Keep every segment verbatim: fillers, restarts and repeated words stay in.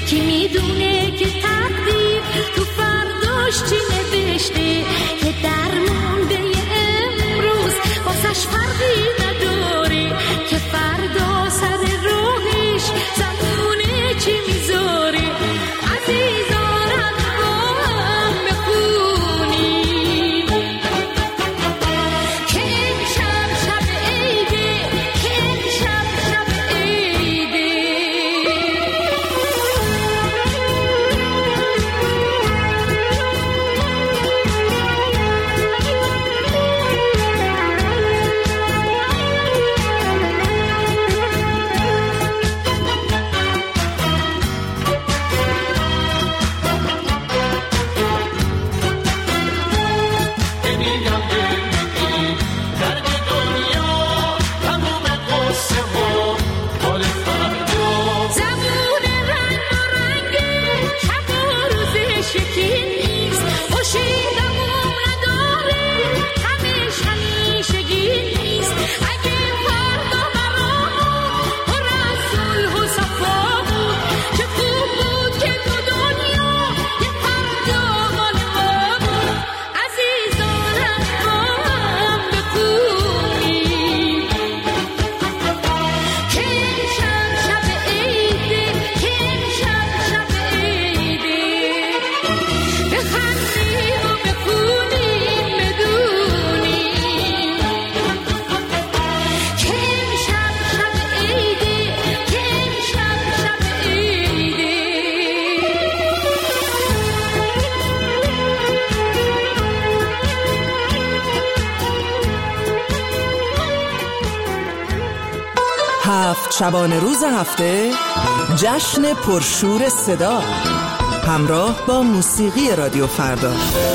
کی میدونه که تقدیر تو فرداش چی نوشته، که در مونده امروز واسش فرقی نداره، که فردا سر روحش زمونه چی میذاره. عزیزانم با هم بخونیم که امشب شب عیده، که امشب شب عیده. هفت شبانه روز هفته، جشن پرشور صدا همراه با موسیقی رادیو فردا.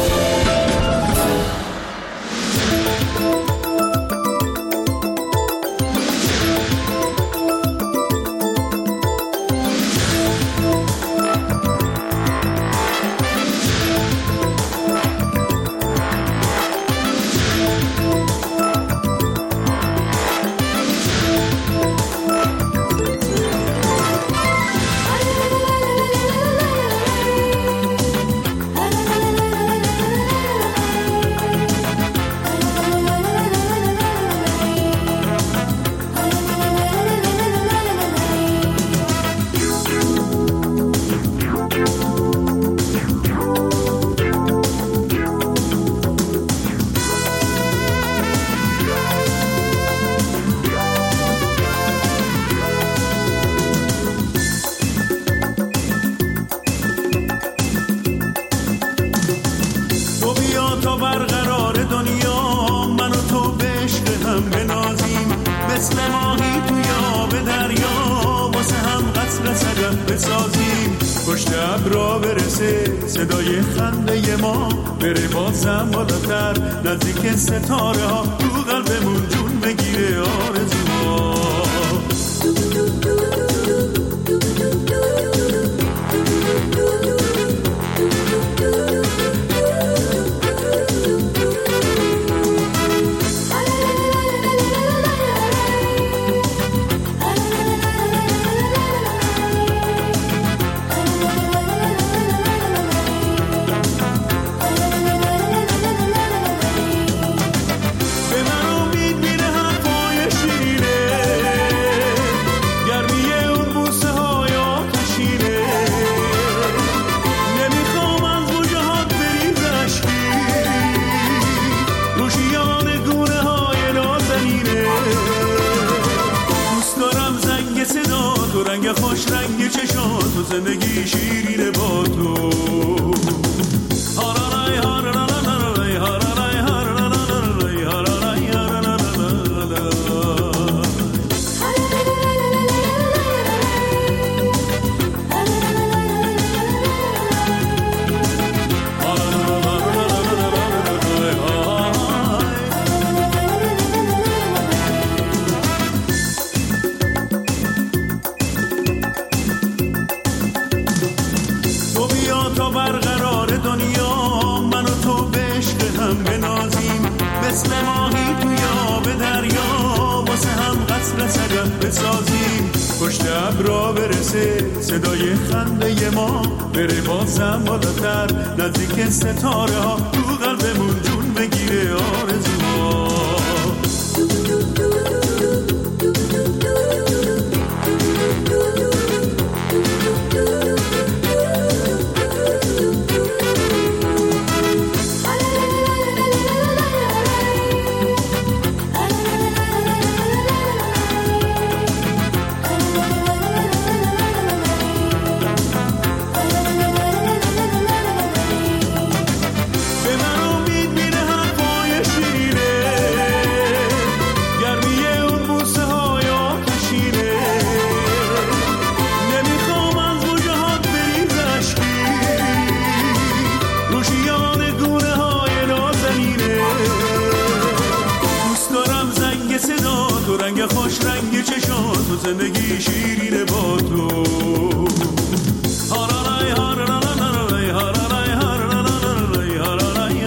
صدای خنده ما بره بازم بالاتر، نزدیک ستاره ها تو قلبمون جون بگیره آرزوها. خوش رنگ چشات و زندگی شیرینه با تو. هارالای هارالای هارالای هارالای هارالای مثل ماهی توی آب دریا واسه هم قصر صدف بسازیم، پشت را برسه، صدای خنده ما بره بازم بالاتر، نزدیک ستاره ها تو قلبمون جون بگیره آرزوها. خوش رنگ چشات و زندگی شیرینه با تو. هارالای هارالای هارالای هارالای هارالای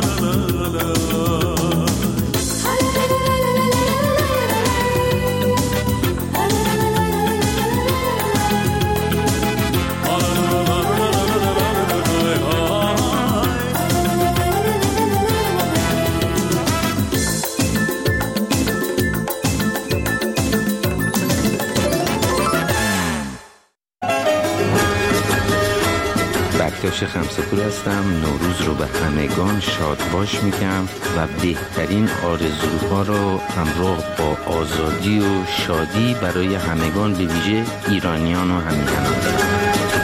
بکتاش خمسه‌پور هستم. نوروز رو به همگان شادباش میگم و بهترین آرزوها رو همراه با آزادی و شادی برای همگان به ویژه ایرانیان و همیهنان دارم.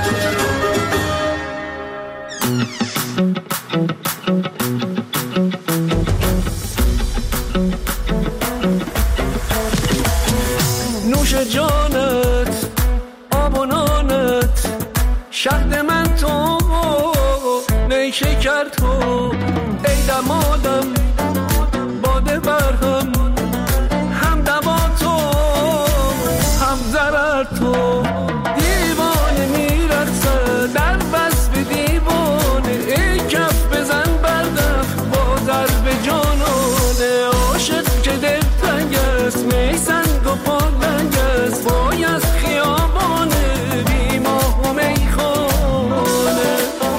نوش جانت آب و نانت شهد من تو نیشکر تو ای دمادم باده برهم هم دوا تو هم ضرر تو دیوانه میرقصه در بس به دیوانه ای کف بزن بردف با ضرب جانانه عاشق که دل تنگ است می سنگ و پالنگ است وای از خیابانه بی ماه و میخانه.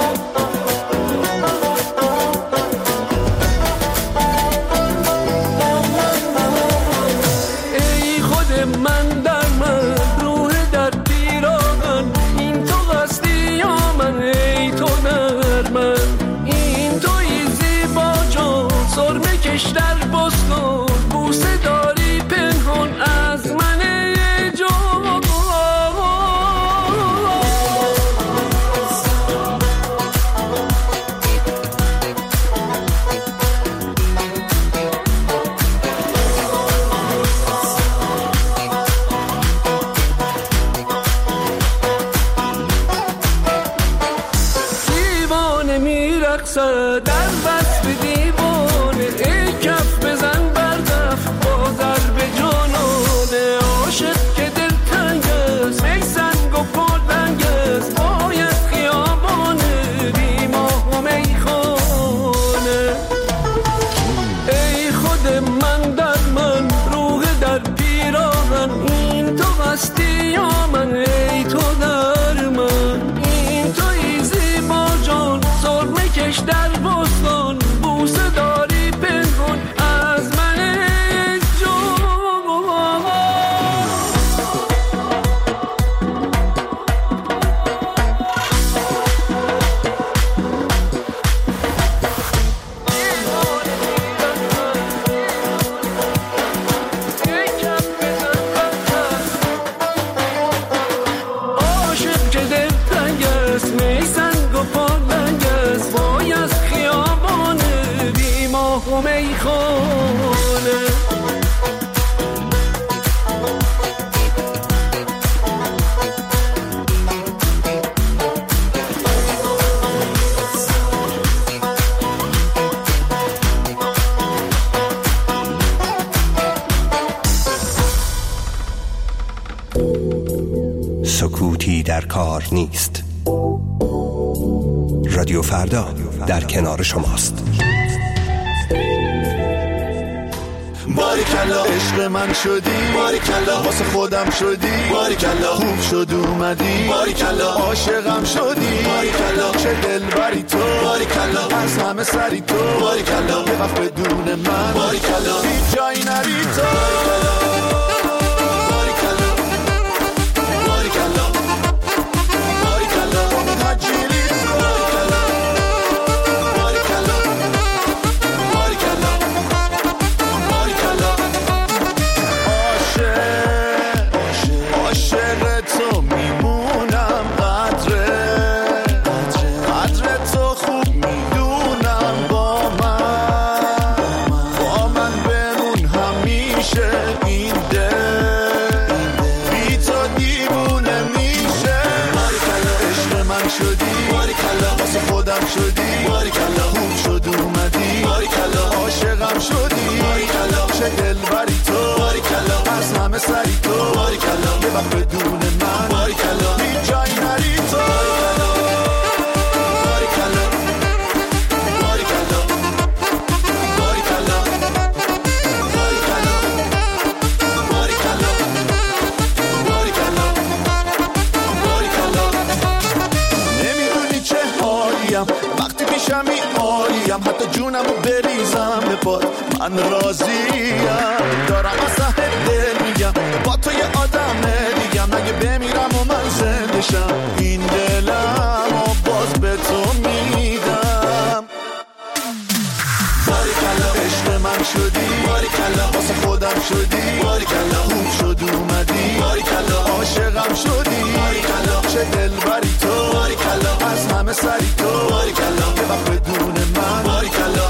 ای خود من در من روح در پیراهن این تو هستی یا من ای تو در من این توی زیبا جان سرمه کش در بستان بوسه داری پنهان از من ای جان. دیوانه میرقصه در بس به دیوانه ای کف بزن بردف با ضرب جانانه عاشق که دل تنگ است می سنگ و پالنگ است باید خیابانه بی ماه و میخانه. ای خود من در من روح در پیراهن این تو هستی یا من ای تو در من این توی زیبا جان سرمه کش در بستان بوسه داری پنهان از من ای جان. عاشق که دل تنگ است می سنگ و پالنگ است وای از خیابانه بی ماه و میخانه. سکوتی در کار نیست. رادیو فردا در کنار شماست. باریکلا عشق من شدی باریکلا واسه خودم شدی باریکلا خوب شد اومدی باریکلا عاشقم شدی باریکلا چه دلبری تو باریکلا از همه سری تو باریکلا یه وقت بدون من باریکلا هیچ جایی نری تو باریکلا باریکلا باریکلا هجیلی تو باریکلا باریکلا باریکلا باریکلا عاشق عاشق تو میمونم قدر قدر تو خوب میدونم با من با من بمون همیشه این دل بی تو دیوونه میشه باریکلا عشق من شدی باریکلا واسه خودم شدی باریکلا خوب شد اومدی باریکلا عاشقم شدی باریکلا چه دلبری تو باریکلا از همه سری تو باریکلا یه وقت بدون من باریکلا هیچ جایی نری تو باریکلا باریکلا باریکلا باریکلا باریکلا باریکلا باریکلا نمیدونی چه حالیم وقتی پیشمی عالیم حتی جونمو بریزم به پات من راضیم دارم از ته دل میگم با تو یه آدم دیگم اگه بمیرم و من زنده شم این دلم و باز به تو میدم باریکلا عشق من شدی باریکلا واسه خودم شدی باریکلا خوب شد اومدی باریکلا عاشقم شدی باریکلا چه دلبری تو باریکلا از همه سری تو باریکلا یه وقت بدون من باریکلا